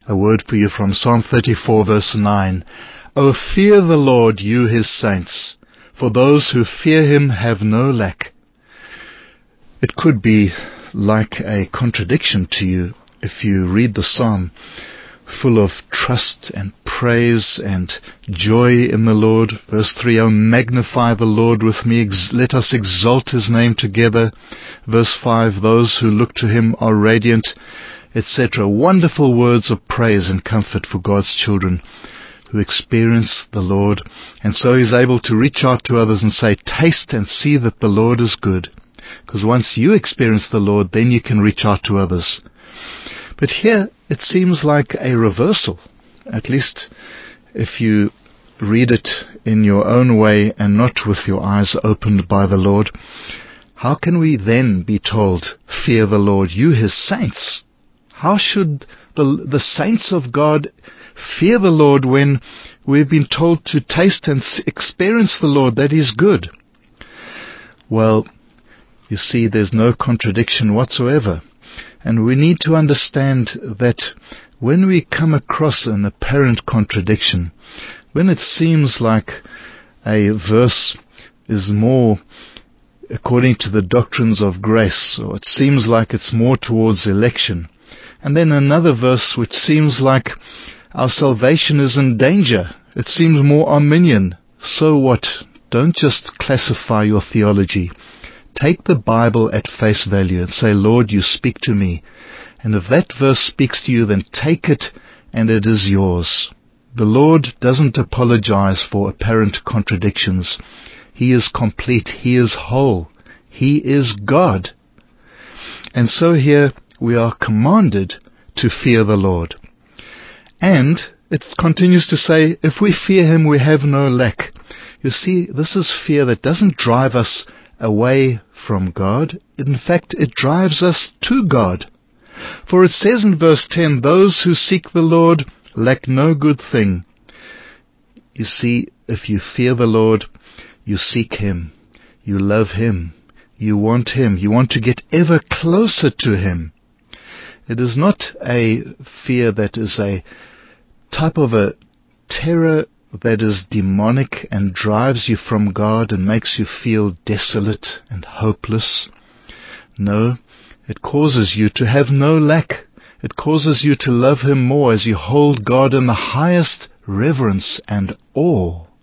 A word for you from Psalm 34 verse 9. O fear the Lord, you his saints, for those who fear him have no lack. It could be like a contradiction to you if you read the psalm full of trust and praise and joy in the Lord. Verse 3, O magnify the Lord with me, let us exalt his name together. Verse 5, those who look to him are radiant, etc. Wonderful words of praise and comfort for God's children who experience the Lord, and so he's able to reach out to others and say, taste and see that the Lord is good. Because once you experience the Lord, then you can reach out to others. But here it seems like a reversal, at least if you read it in your own way and not with your eyes opened by the Lord. How can we then be told, fear the Lord, you his saints? How should the saints of God fear the Lord when we've been told to taste and experience the Lord, that is good? Well, you see, there's no contradiction whatsoever. And we need to understand that when we come across an apparent contradiction, when it seems like a verse is more according to the doctrines of grace, or it seems like it's more towards election, and then another verse which seems like our salvation is in danger, it seems more Arminian, so what? Don't just classify your theology. Take the Bible at face value and say, Lord, you speak to me. And if that verse speaks to you, then take it and it is yours. The Lord doesn't apologize for apparent contradictions. He is complete. He is whole. He is God. And so here we are commanded to fear the Lord. And it continues to say, if we fear him, we have no lack. You see, this is fear that doesn't drive us away from God. In fact, it drives us to God. For it says in verse 10, those who seek the Lord lack no good thing. You see, if you fear the Lord, you seek him. You love him. You want him. You want to get ever closer to him. It is not a fear that is a type of a terror that is demonic and drives you from God and makes you feel desolate and hopeless. No, it causes you to have no lack. It causes you to love him more as you hold God in the highest reverence and awe.